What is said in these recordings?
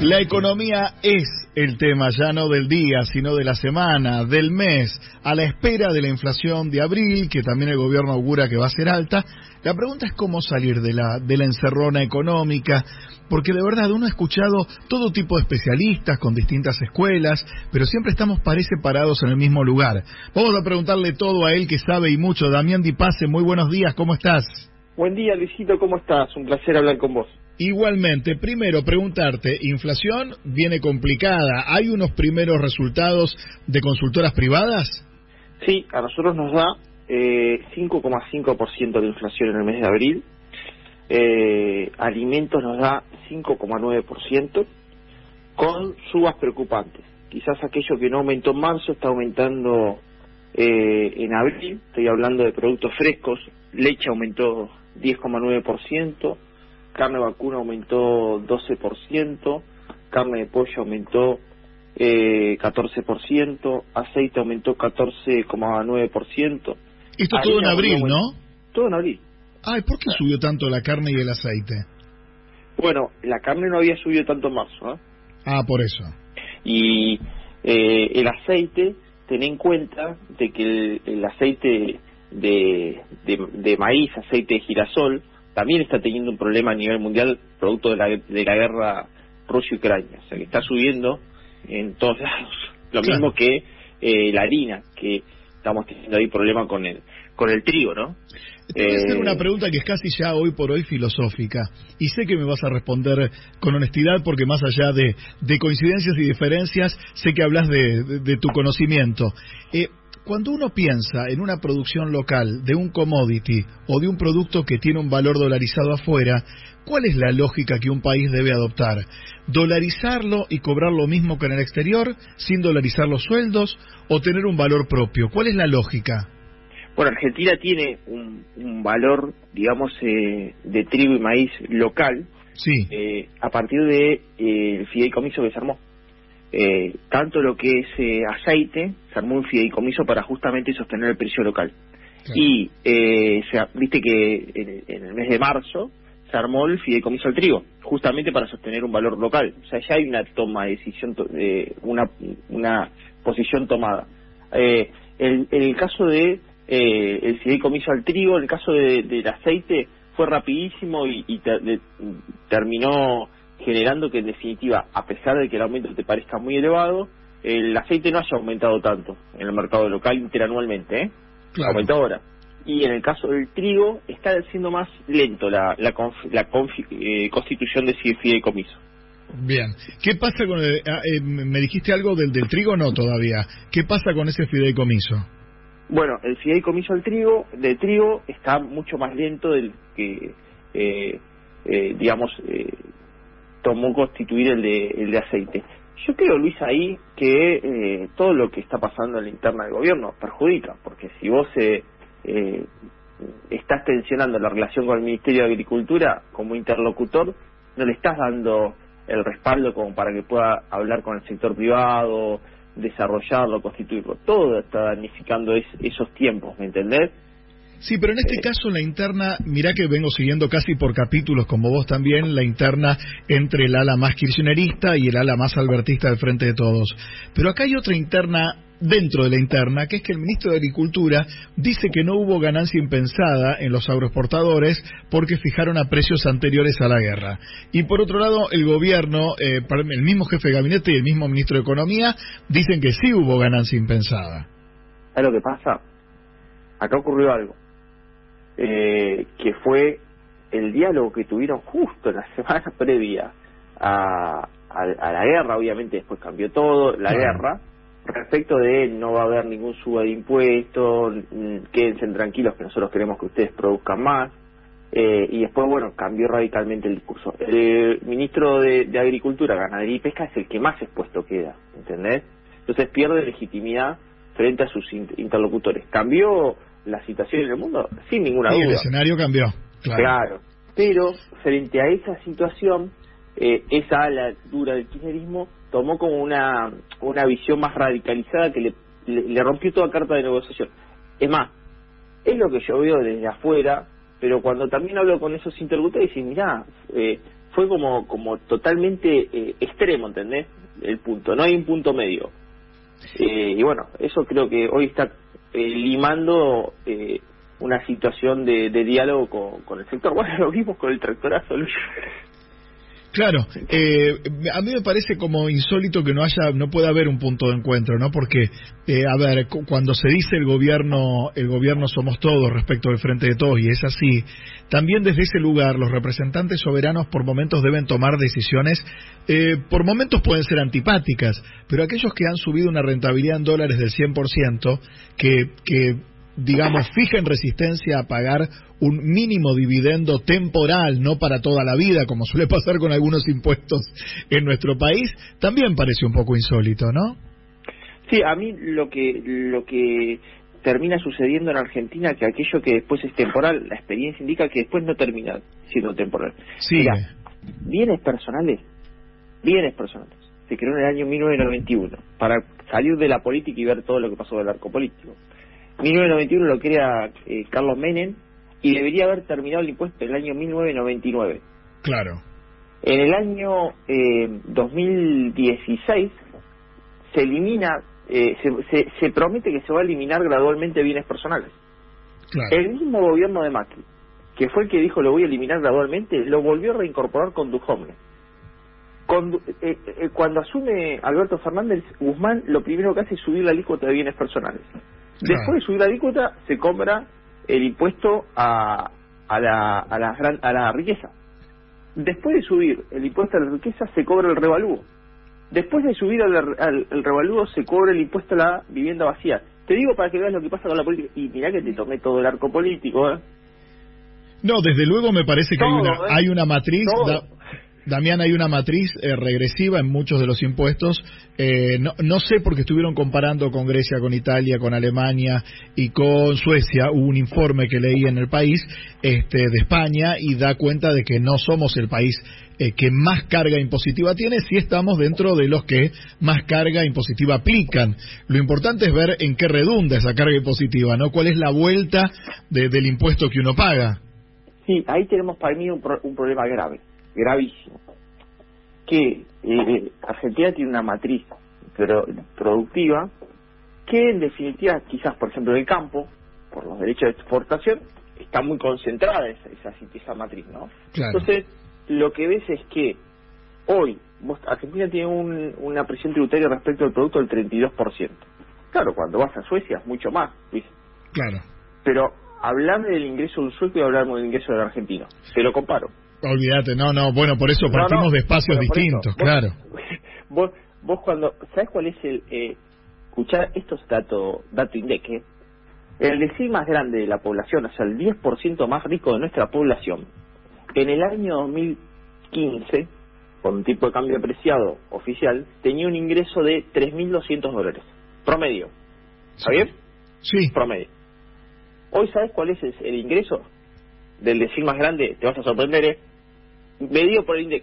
La economía es el tema ya no del día, sino de la semana, del mes, a la espera de la inflación de abril, que también el gobierno augura que va a ser alta. La pregunta es cómo salir de la encerrona económica, porque de verdad uno ha escuchado todo tipo de especialistas con distintas escuelas, pero siempre estamos, parece, parados en el mismo lugar. Vamos a preguntarle todo a él que sabe y mucho. Damián Di Pace, muy buenos días, ¿cómo estás? Buen día, Luisito, ¿cómo estás? Un placer hablar con vos. Igualmente, primero preguntarte, inflación viene complicada, ¿hay unos primeros resultados de consultoras privadas? Sí, a nosotros nos da 5,5% de inflación en el mes de abril, alimentos nos da 5,9%, con subas preocupantes. Quizás aquello que no aumentó en marzo está aumentando en abril, estoy hablando de productos frescos, leche aumentó 10,9%, carne vacuna aumentó 12%, carne de pollo aumentó 14%, aceite aumentó 14,9%. Esto todo en abril, ¿no? Todo en abril. Ay, ¿por qué subió tanto la carne y el aceite? Bueno, la carne no había subido tanto en marzo, ¿eh? Ah, por eso. Y el aceite, ten en cuenta de que el aceite de maíz, aceite de girasol, también está teniendo un problema a nivel mundial producto de la guerra Rusia-Ucrania, o sea que está subiendo en todos lados, lo claro. Mismo que la harina, que estamos teniendo ahí problema con el trigo, ¿no? Te voy a hacer una pregunta que es casi ya hoy por hoy filosófica, y sé que me vas a responder con honestidad porque más allá de coincidencias y diferencias, sé que hablas de tu conocimiento. Cuando uno piensa en una producción local de un commodity o de un producto que tiene un valor dolarizado afuera, ¿cuál es la lógica que un país debe adoptar? ¿Dolarizarlo y cobrar lo mismo que en el exterior, sin dolarizar los sueldos, o tener un valor propio? ¿Cuál es la lógica? Bueno, Argentina tiene un valor, digamos, de trigo y maíz local, sí, a partir de el fideicomiso que se armó. Tanto lo que es aceite, se armó un fideicomiso para justamente sostener el precio local. Claro. Y viste que en el mes de marzo se armó el fideicomiso al trigo, justamente para sostener un valor local. O sea, ya hay una toma de decisión, una posición tomada. En el caso de el fideicomiso al trigo, en el caso del aceite, fue rapidísimo y terminó generando que en definitiva, a pesar de que el aumento te parezca muy elevado, el aceite no haya aumentado tanto en el mercado local interanualmente, ¿eh? Claro. Aumentó ahora. Y en el caso del trigo está siendo más lento la constitución de ese fideicomiso. Bien. ¿Qué pasa con me dijiste algo del trigo? No, todavía. ¿Qué pasa con ese fideicomiso? Bueno, el fideicomiso del trigo está mucho más lento del que, tomó constituir el de aceite. Yo creo, Luis, ahí que todo lo que está pasando en la interna del gobierno perjudica, porque si vos estás tensionando la relación con el Ministerio de Agricultura como interlocutor, no le estás dando el respaldo como para que pueda hablar con el sector privado, desarrollarlo, constituirlo. Todo está damnificando esos tiempos, ¿me entendés? Sí, pero en este caso la interna, mirá que vengo siguiendo casi por capítulos, como vos también, la interna entre el ala más kirchnerista y el ala más albertista del Frente de Todos. Pero acá hay otra interna dentro de la interna, que es que el ministro de Agricultura dice que no hubo ganancia impensada en los agroexportadores porque fijaron a precios anteriores a la guerra. Y por otro lado, el gobierno, el mismo jefe de gabinete y el mismo ministro de Economía dicen que sí hubo ganancia impensada. ¿Sabes lo que pasa? Acá ocurrió algo. Que fue el diálogo que tuvieron justo la semana previa a la guerra. Obviamente después cambió todo, la guerra, respecto de no va a haber ningún suba de impuestos, quédense tranquilos que nosotros queremos que ustedes produzcan más, y después, bueno, cambió radicalmente el discurso. El ministro de Agricultura, Ganadería y Pesca es el que más expuesto queda, ¿entendés? Entonces pierde legitimidad frente a sus interlocutores. Cambió la situación en el mundo, sin ninguna duda. El escenario cambió, claro. Pero frente a esa situación, esa ala dura del kirchnerismo tomó como una visión más radicalizada que le rompió toda carta de negociación. Es más, es lo que yo veo desde afuera, pero cuando también hablo con esos interlocutores, dicen, mirá, fue como totalmente extremo, ¿entendés? El punto, no hay un punto medio. Y bueno, eso creo que hoy está limando una situación de diálogo con el sector. Bueno, lo vimos con el tractorazo, Luis. Claro, a mí me parece como insólito que no pueda haber un punto de encuentro, ¿no? Porque, a ver, cuando se dice el gobierno somos todos respecto del Frente de Todos, y es así, también desde ese lugar los representantes soberanos por momentos deben tomar decisiones, por momentos pueden ser antipáticas, pero aquellos que han subido una rentabilidad en dólares del 100%, que digamos, fijen resistencia a pagar un mínimo dividendo temporal, no para toda la vida, como suele pasar con algunos impuestos en nuestro país, también parece un poco insólito, ¿no? Sí, a mí lo que termina sucediendo en Argentina, que aquello que después es temporal, la experiencia indica que después no termina siendo temporal. Sí. Mira, bienes personales, se creó en el año 1991, para salir de la política y ver todo lo que pasó del arco político. 1991 lo crea Carlos Menem, y debería haber terminado el impuesto en el año 1999. Claro. En el año 2016 se elimina, se promete que se va a eliminar gradualmente bienes personales. Claro. El mismo gobierno de Macri, que fue el que dijo lo voy a eliminar gradualmente, lo volvió a reincorporar con Duhovne. Cuando asume Alberto Fernández, Guzmán lo primero que hace es subir la alícuota de bienes personales. Después de subir la alícuota, se cobra el impuesto a la riqueza. Después de subir el impuesto a la riqueza, se cobra el revalúo. Después de subir el revalúo, se cobra el impuesto a la vivienda vacía. Te digo para que veas lo que pasa con la política. Y mirá que te tomé todo el arco político, ¿eh? No, desde luego me parece que hay una matriz... Damián, hay una matriz regresiva en muchos de los impuestos. No sé porque estuvieron comparando con Grecia, con Italia, con Alemania y con Suecia. Hubo un informe que leí en El País de España y da cuenta de que no somos el país que más carga impositiva tiene, si estamos dentro de los que más carga impositiva aplican. Lo importante es ver en qué redunda esa carga impositiva, ¿no? ¿Cuál es la vuelta del impuesto que uno paga? Sí, ahí tenemos para mí un problema gravísimo, que Argentina tiene una matriz productiva que en definitiva, quizás por ejemplo en el campo, por los derechos de exportación, está muy concentrada esa matriz, ¿no? Claro. Entonces, lo que ves es que hoy Argentina tiene una presión tributaria respecto al producto del 32%. Claro, cuando vas a Suecia es mucho más, ¿viste? Claro. Pero hablame del ingreso de un sueco y hablamos del ingreso del argentino. Te lo comparo. Olvídate, bueno, por eso partimos de espacios distintos, claro. Vos cuando, ¿sabés cuál es escuchá, esto es dato INDEC, el decil más grande de la población, o sea, el 10% más rico de nuestra población, en el año 2015, con un tipo de cambio apreciado oficial, tenía un ingreso de $3.200, promedio. ¿Está bien? Sí. Promedio. Hoy, ¿sabés cuál es el ingreso del decil más grande? Te vas a sorprender, medido por el INDEC,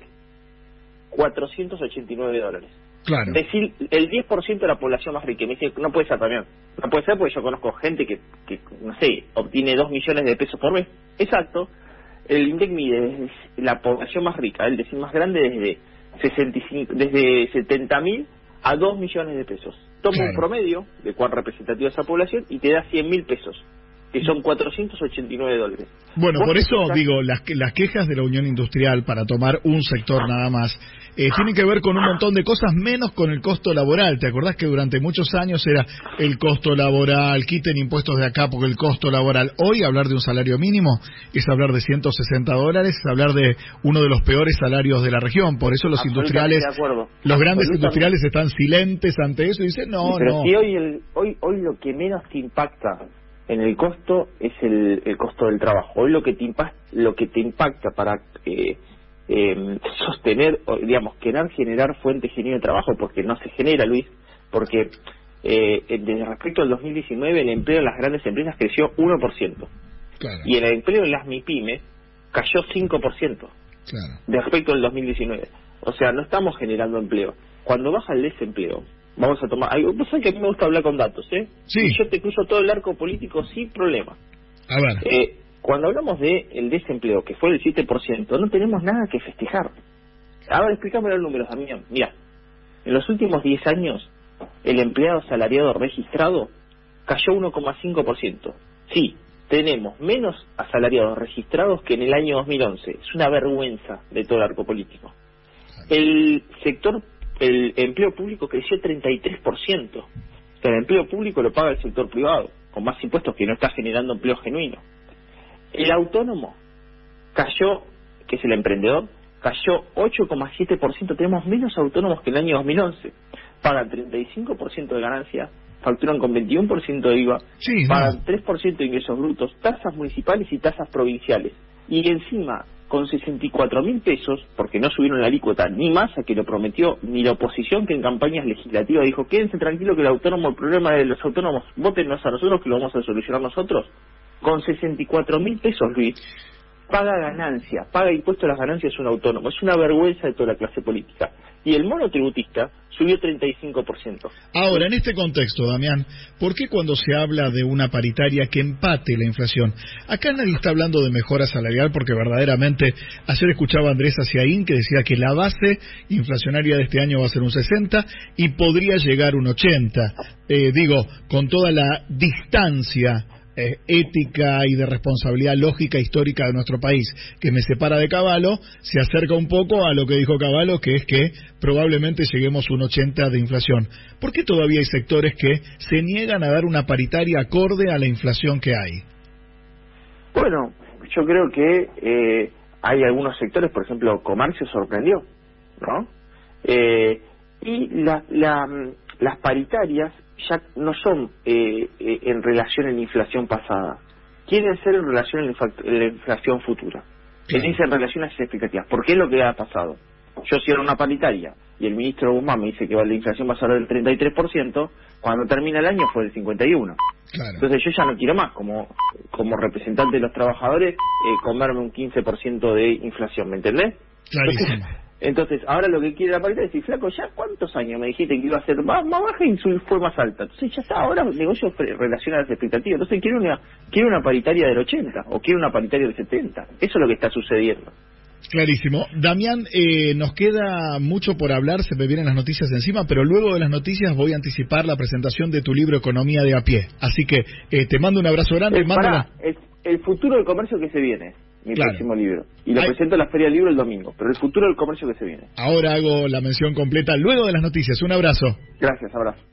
$489. Claro. Decir, el 10% de la población más rica. Me dice, no puede ser también. No puede ser porque yo conozco gente que no sé, obtiene 2 millones de pesos por mes. Exacto. El INDEC mide la población más rica, el decil más grande, desde 70.000 a 2 millones de pesos. Toma un promedio de cuál representativa esa población y te da 100.000 pesos, que son $489. Bueno, por eso digo, las quejas de la Unión Industrial, para tomar un sector nada más, tienen que ver con un montón de cosas, menos con el costo laboral. ¿Te acordás que durante muchos años era el costo laboral, quiten impuestos de acá porque el costo laboral? Hoy hablar de un salario mínimo es hablar de $160, es hablar de uno de los peores salarios de la región. Por eso los industriales, los grandes industriales están silentes ante eso y dicen, no, pero no. Si hoy lo que menos te impacta en el costo es el costo del trabajo. Hoy lo que te impacta para sostener, digamos, querer generar fuente genuina de trabajo, porque no se genera, Luis, porque desde respecto al 2019 el empleo en las grandes empresas creció 1%. Claro. Y el empleo en las MIPYME cayó 5%. Claro. Respecto al 2019. O sea, no estamos generando empleo. Cuando baja el desempleo, vamos a tomar... Vos sabés que a mí me gusta hablar con datos, ¿eh? Sí. Y yo te cruzo todo el arco político sin problema. A ver. cuando hablamos de el desempleo, que fue del 7%, no tenemos nada que festejar. Ahora explícame los números, Damián. Mira, en los últimos 10 años, el empleado asalariado registrado cayó 1,5%. Sí, tenemos menos asalariados registrados que en el año 2011. Es una vergüenza de todo el arco político. El empleo público creció 33%. El empleo público lo paga el sector privado, con más impuestos, que no está generando empleo genuino. El autónomo cayó, que es el emprendedor, cayó 8,7%. Tenemos menos autónomos que en el año 2011. Pagan 35% de ganancia, facturan con 21% de IVA, sí, pagan 3% de ingresos brutos, tasas municipales y tasas provinciales. Y encima, con 64.000 pesos, porque no subieron la alícuota ni Massa, que lo prometió, ni la oposición, que en campañas legislativas dijo, quédense tranquilos que el problema de los autónomos, vótennos a nosotros que lo vamos a solucionar nosotros. Con 64.000 pesos, Luis, paga ganancia, paga impuesto a las ganancias un autónomo. Es una vergüenza de toda la clase política. Y el monotributista subió 35%. Ahora, en este contexto, Damián, ¿por qué cuando se habla de una paritaria que empate la inflación? Acá nadie está hablando de mejora salarial, porque verdaderamente, ayer escuchaba a Andrés Aciaín que decía que la base inflacionaria de este año va a ser un 60 y podría llegar un 80. Con toda la distancia ética y de responsabilidad lógica histórica de nuestro país que me separa de Cavallo, se acerca un poco a lo que dijo Cavallo, que es que probablemente lleguemos a un 80 de inflación. ¿Por qué todavía hay sectores que se niegan a dar una paritaria acorde a la inflación que hay? Bueno, yo creo que hay algunos sectores, por ejemplo, comercio sorprendió, ¿no? Y las paritarias ya no son en relación a la inflación pasada, quieren ser en relación a la inflación futura, es en relación a esas expectativas. ¿Por qué es lo que ha pasado? Yo cierro una paritaria y el ministro Guzmán me dice que la inflación va a ser del 33%, cuando termina el año fue del 51%. Claro. Entonces yo ya no quiero más, como representante de los trabajadores, comerme un 15% de inflación, ¿me entendés? Clarísimo. Entonces, ahora lo que quiere la paritaria es decir, flaco, ¿ya cuántos años me dijiste que iba a ser más baja y fue más alta? Entonces ya está, ahora el negocio relaciona las expectativas. Entonces quiero una paritaria del 80 o quiero una paritaria del 70. Eso es lo que está sucediendo. Clarísimo. Damián, nos queda mucho por hablar, se me vienen las noticias encima, pero luego de las noticias voy a anticipar la presentación de tu libro Economía de a pie. Así que te mando un abrazo grande. Es el futuro del comercio que se viene. Mi próximo libro. Y lo presento en la Feria del Libro el domingo. Pero el futuro del comercio que se viene. Ahora hago la mención completa luego de las noticias. Un abrazo. Gracias, abrazo.